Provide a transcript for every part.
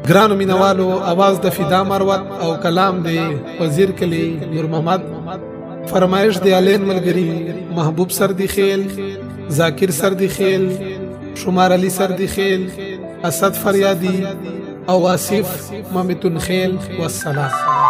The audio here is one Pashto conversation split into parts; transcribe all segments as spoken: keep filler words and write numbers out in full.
ګرانو مینوالو، اواز د فدا مروت او کلام دی وزیر کلی نور محمد. فرمایش دی علین ملګری محبوب سردی خیل، ذاکر سردی خیل، شمار علی سردی خیل، اسد فریادی او آصف مامتون خیل. والسلام.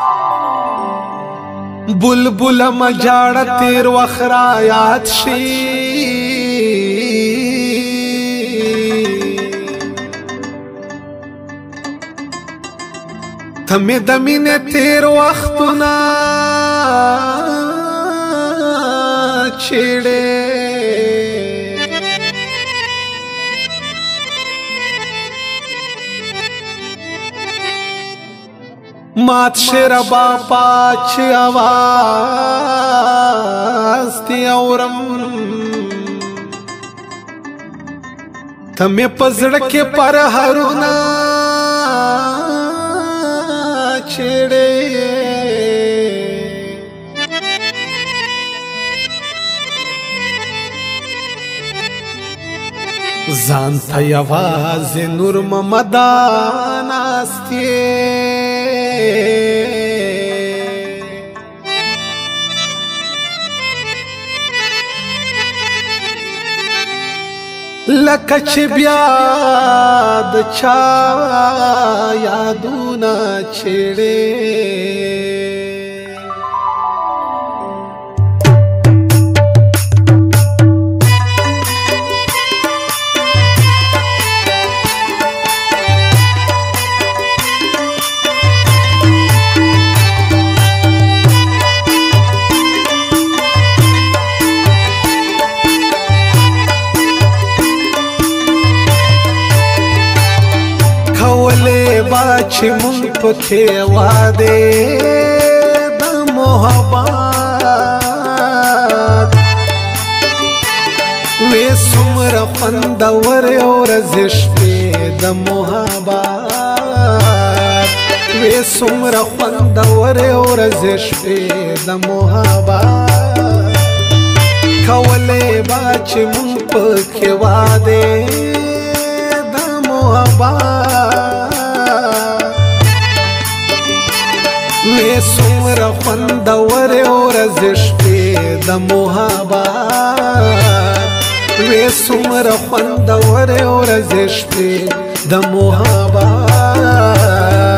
بلبل مجاړه تیر وخرا یاد شي، تمه د مینې تیر وختونه چیړې، مات شیر باپا چې आवाज تی اورم، تمه پزړه کې پر هرونه چیړې، ځان ته یوازې نور محمد ناستې، لکه چې بیا د چا یادونه چیړې، چې مونږ پکې واده د محبت وې څومره خوندور ورځې شپې د محبت، وې څومره خوندور ورځې شپې د محبت، کولې با چې مونږ پکې واده د محبت، وې څومره خوندور ورځې شپې د محبت، وې څومره خوندور ورځې شپې د محبت.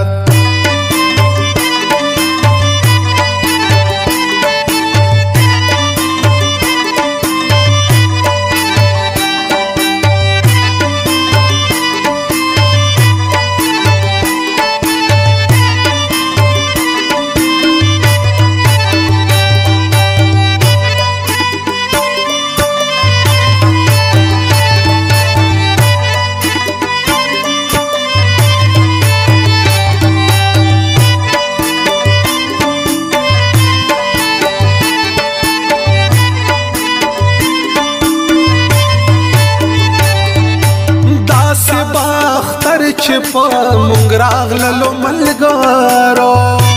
چې په مونږ راغللو ملګرو،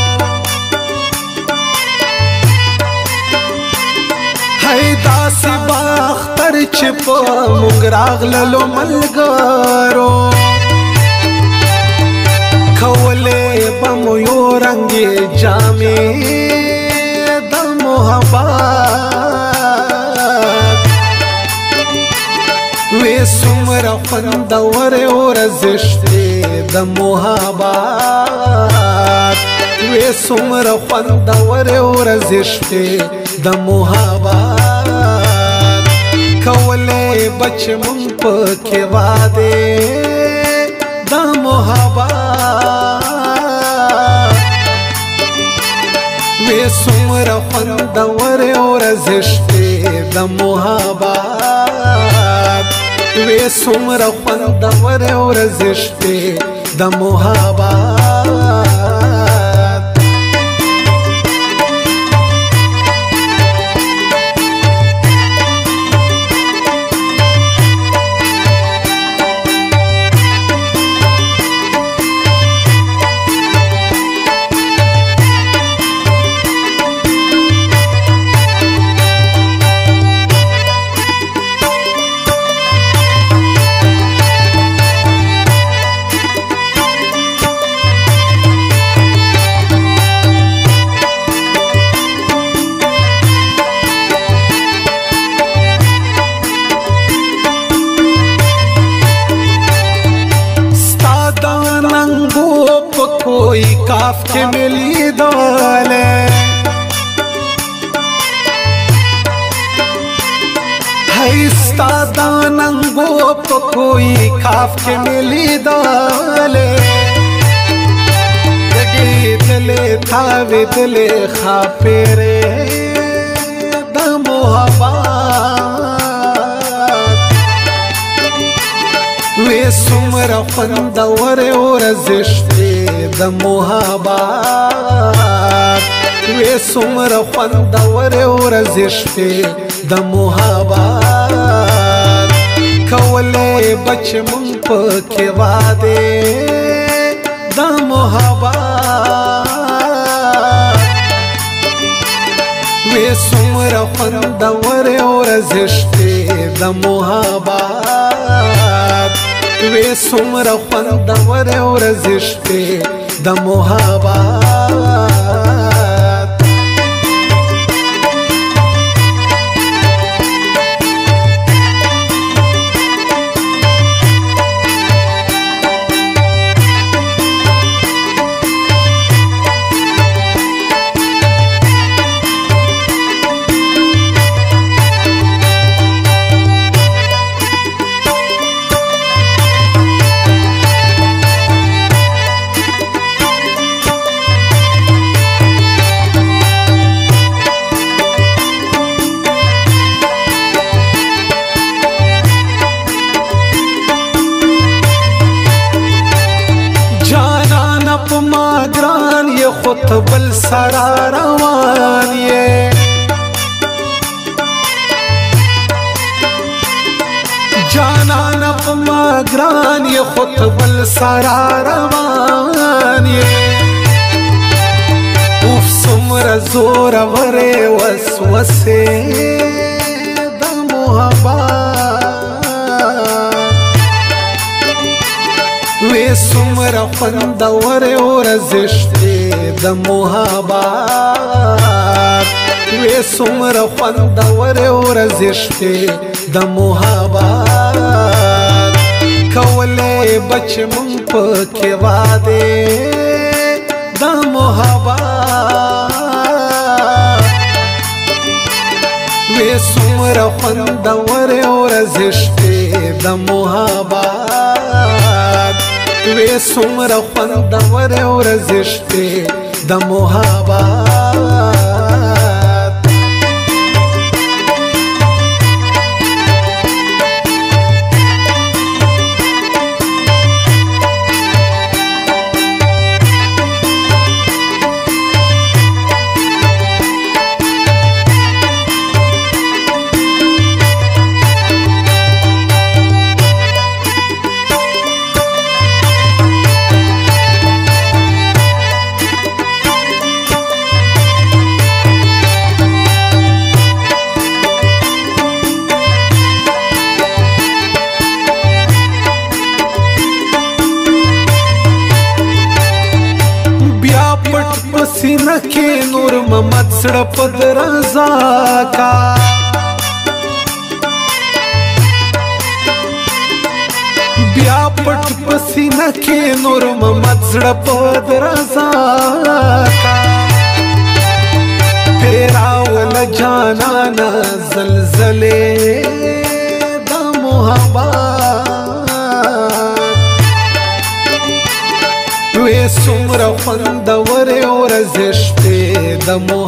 هی داسې باختر چې په مونږ راغللو ملګرو، کولې به مو یو رنګې جامې د محبت، وې څومره خوندور ورځې شپې د محبت، وې څومره خوندور ورځې شپې د محبت، کولې به چې مونږ پکې واده د محبت، وې څومره خوندور ورځې شپې د محبت، وې څومره خوندور ورځې شپې د محبت. کوئی کاف کې ملي دواله هستا داننګو په کوئی کاف کې ملي دواله دګې دلې تاوې دلې خاپېره د محبت وې څومره خوندور ورځ شپې د محبت وې څومره خوندور ورځ شپې د محبت کولې بچ مونږ پکې واده د محبت وې څومره خوندور ورځ شپې د محبت وې څومره خوندور ورځ شپې د محبت خود بل سرا روان یې جانان په ما ګران یې خود بل سرا روان یې اوف څومره زور ورې وسوسې د محبت وې څومره خوندور ورځ شپې د محبت وې څومره خوندور ورځ شپې د محبت کولې بچ مونږ پکې واده د محبت وې څومره خوندور ورځ شپې د محبت وې څومره خوندور ورځ شپې د محبت سینه کې نور محمد سړه په درزا کا بیا پټ په سینه کې نور محمد سړه په درزا کا پیراول جانانا زلزلې د محبت وې څومره خوندور ورځ شپې د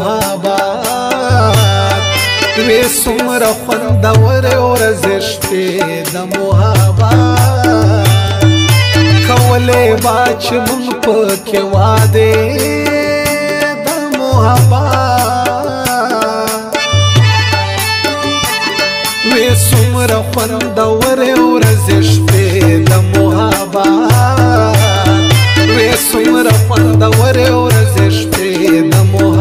محبت وې څومره خوندور ورځ شپې د محبت کولې باچ مونږ پکې واده د محبت وې څومره خوندور ورځ شپې د محبت وې څومره خوندور ورځ شپې د محبت